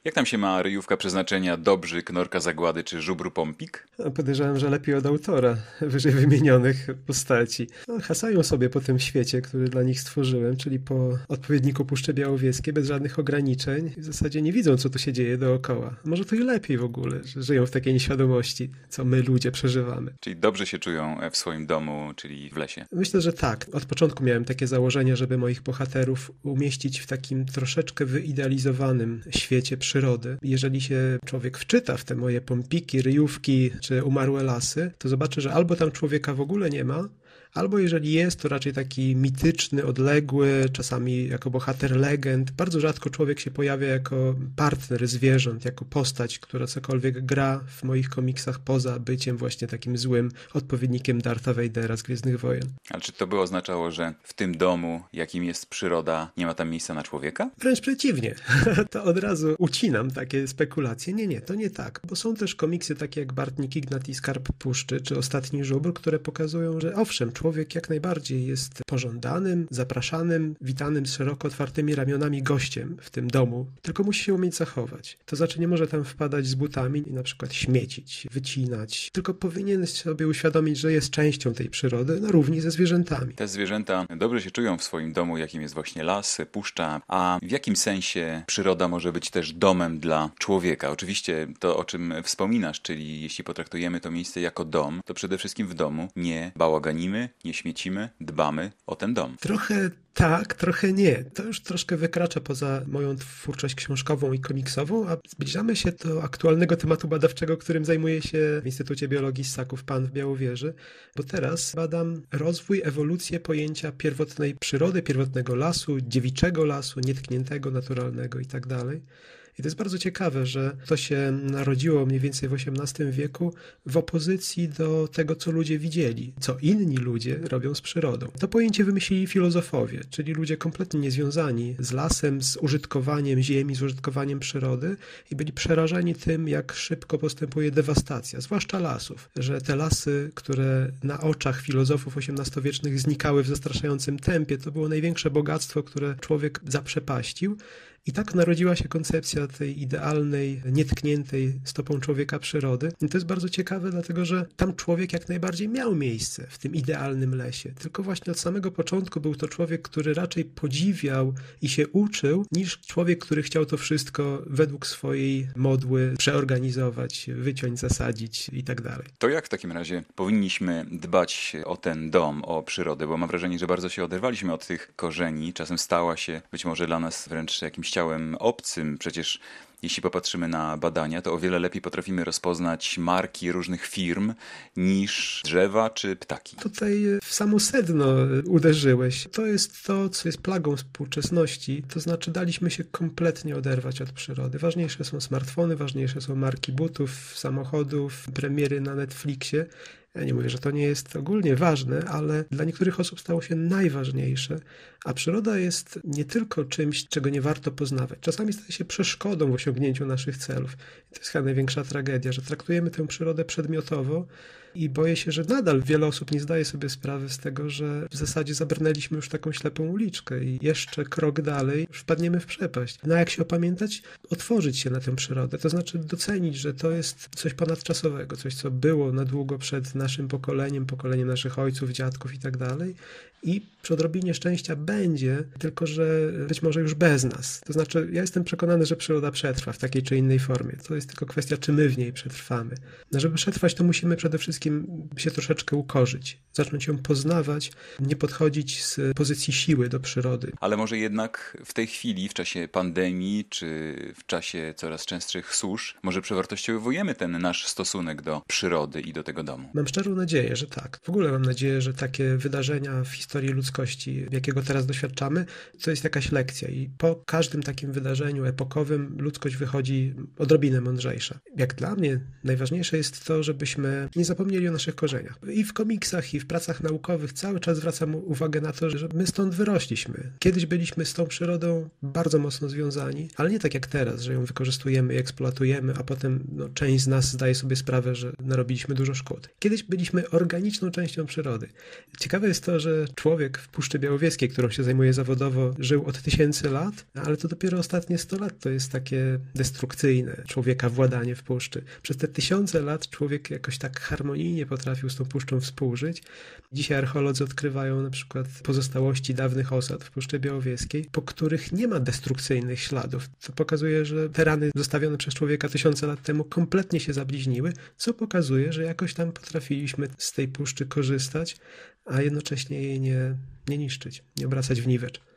Jak tam się ma ryjówka przeznaczenia Dobrzyk, Norka Zagłady czy Żubru Pompik? Podejrzewam, że lepiej od autora wyżej wymienionych postaci. Hasają sobie po tym świecie, który dla nich stworzyłem, czyli po odpowiedniku Puszczy Białowieskiej, bez żadnych ograniczeń. W zasadzie nie widzą, co tu się dzieje dookoła. Może to i lepiej w ogóle, że żyją w takiej nieświadomości, co my ludzie przeżywamy. Czyli dobrze się czują w swoim domu, czyli w lesie. Myślę, że tak. Od początku miałem takie założenie, żeby moich bohaterów umieścić w takim troszeczkę wyidealizowanym świecie przyrody. Jeżeli się człowiek wczyta w te moje pompiki, ryjówki czy umarłe lasy, to zobaczy, że albo tam człowieka w ogóle nie ma, albo jeżeli jest, to raczej taki mityczny, odległy, czasami jako bohater legend. Bardzo rzadko człowiek się pojawia jako partner zwierząt, jako postać, która cokolwiek gra w moich komiksach poza byciem właśnie takim złym odpowiednikiem Dartha Vadera z Gwiezdnych Wojen. Ale czy to by oznaczało, że w tym domu, jakim jest przyroda, nie ma tam miejsca na człowieka? Wręcz przeciwnie. To od razu ucinam takie spekulacje. Nie, to nie tak. Bo są też komiksy takie jak Bartnik Ignat i Skarb Puszczy, czy Ostatni Żubr, które pokazują, że owszem, człowiek jak najbardziej jest pożądanym, zapraszanym, witanym z szeroko otwartymi ramionami gościem w tym domu, tylko musi się umieć zachować. To znaczy nie może tam wpadać z butami i na przykład śmiecić, wycinać, tylko powinien sobie uświadomić, że jest częścią tej przyrody na równi ze zwierzętami. Te zwierzęta dobrze się czują w swoim domu, jakim jest właśnie las, puszcza, a w jakim sensie przyroda może być też domem dla człowieka? Oczywiście to, o czym wspominasz, czyli jeśli potraktujemy to miejsce jako dom, to przede wszystkim w domu nie bałaganimy, nie śmiecimy, dbamy o ten dom. Trochę tak, trochę nie. To już troszkę wykracza poza moją twórczość książkową i komiksową, a zbliżamy się do aktualnego tematu badawczego, którym zajmuję się w Instytucie Biologii Ssaków Pan w Białowieży, bo teraz badam rozwój, ewolucję pojęcia pierwotnej przyrody, pierwotnego lasu, dziewiczego lasu, nietkniętego, naturalnego i tak dalej. I to jest bardzo ciekawe, że to się narodziło mniej więcej w XVIII wieku w opozycji do tego, co ludzie widzieli, co inni ludzie robią z przyrodą. To pojęcie wymyślili filozofowie, czyli ludzie kompletnie niezwiązani z lasem, z użytkowaniem ziemi, z użytkowaniem przyrody i byli przerażeni tym, jak szybko postępuje dewastacja, zwłaszcza lasów, że te lasy, które na oczach filozofów XVIII-wiecznych znikały w zastraszającym tempie, to było największe bogactwo, które człowiek zaprzepaścił. I tak narodziła się koncepcja tej idealnej, nietkniętej stopą człowieka przyrody. I to jest bardzo ciekawe, dlatego że tam człowiek jak najbardziej miał miejsce w tym idealnym lesie. Tylko właśnie od samego początku był to człowiek, który raczej podziwiał i się uczył, niż człowiek, który chciał to wszystko według swojej modły przeorganizować, wyciąć, zasadzić i tak dalej. To jak w takim razie powinniśmy dbać o ten dom, o przyrodę? Bo mam wrażenie, że bardzo się oderwaliśmy od tych korzeni. Czasem stała się być może dla nas wręcz jakimś ciałem obcym. Przecież jeśli popatrzymy na badania, to o wiele lepiej potrafimy rozpoznać marki różnych firm niż drzewa czy ptaki. Tutaj w samo sedno uderzyłeś. To jest to, co jest plagą współczesności. To znaczy daliśmy się kompletnie oderwać od przyrody. Ważniejsze są smartfony, ważniejsze są marki butów, samochodów, premiery na Netflixie. Ja nie mówię, że to nie jest ogólnie ważne, ale dla niektórych osób stało się najważniejsze, a przyroda jest nie tylko czymś, czego nie warto poznawać. Czasami staje się przeszkodą w osiągnięciu naszych celów. I to jest chyba największa tragedia, że traktujemy tę przyrodę przedmiotowo i boję się, że nadal wiele osób nie zdaje sobie sprawy z tego, że w zasadzie zabrnęliśmy już w taką ślepą uliczkę i jeszcze krok dalej wpadniemy w przepaść. No a jak się opamiętać? Otworzyć się na tę przyrodę, to znaczy docenić, że to jest coś ponadczasowego, coś, co było na długo przed naszym pokoleniem, pokoleniem naszych ojców, dziadków i tak dalej. I przy odrobinie szczęścia będzie, tylko że być może już bez nas. To znaczy, ja jestem przekonany, że przyroda przetrwa w takiej czy innej formie. To jest tylko kwestia, czy my w niej przetrwamy. No, żeby przetrwać, to musimy przede wszystkim się troszeczkę ukorzyć, zacząć ją poznawać, nie podchodzić z pozycji siły do przyrody. Ale może jednak w tej chwili, w czasie pandemii, czy w czasie coraz częstszych susz, może przewartościowujemy ten nasz stosunek do przyrody i do tego domu? Mam szczerą nadzieję, że tak. W ogóle mam nadzieję, że takie wydarzenia w historii ludzkości, jakiego teraz doświadczamy, to jest jakaś lekcja i po każdym takim wydarzeniu epokowym ludzkość wychodzi odrobinę mądrzejsza. Jak dla mnie najważniejsze jest to, żebyśmy nie zapomnieli zapomnieli o naszych korzeniach. I w komiksach, i w pracach naukowych cały czas zwracam uwagę na to, że my stąd wyrośliśmy. Kiedyś byliśmy z tą przyrodą bardzo mocno związani, ale nie tak jak teraz, że ją wykorzystujemy i eksploatujemy, a potem część z nas zdaje sobie sprawę, że narobiliśmy dużo szkód. Kiedyś byliśmy organiczną częścią przyrody. Ciekawe jest to, że człowiek w Puszczy Białowieskiej, którą się zajmuje zawodowo, żył od tysięcy lat, ale to dopiero ostatnie 100 lat to jest takie destrukcyjne człowieka władanie w puszczy. Przez te tysiące lat człowiek jakoś tak harmonijnie potrafił z tą puszczą współżyć. Dzisiaj archeolodzy odkrywają na przykład pozostałości dawnych osad w Puszczy Białowieskiej, po których nie ma destrukcyjnych śladów. To pokazuje, że te rany zostawione przez człowieka tysiące lat temu kompletnie się zabliźniły, co pokazuje, że jakoś tam potrafiliśmy z tej puszczy korzystać, a jednocześnie jej nie niszczyć, nie obracać w niwecz.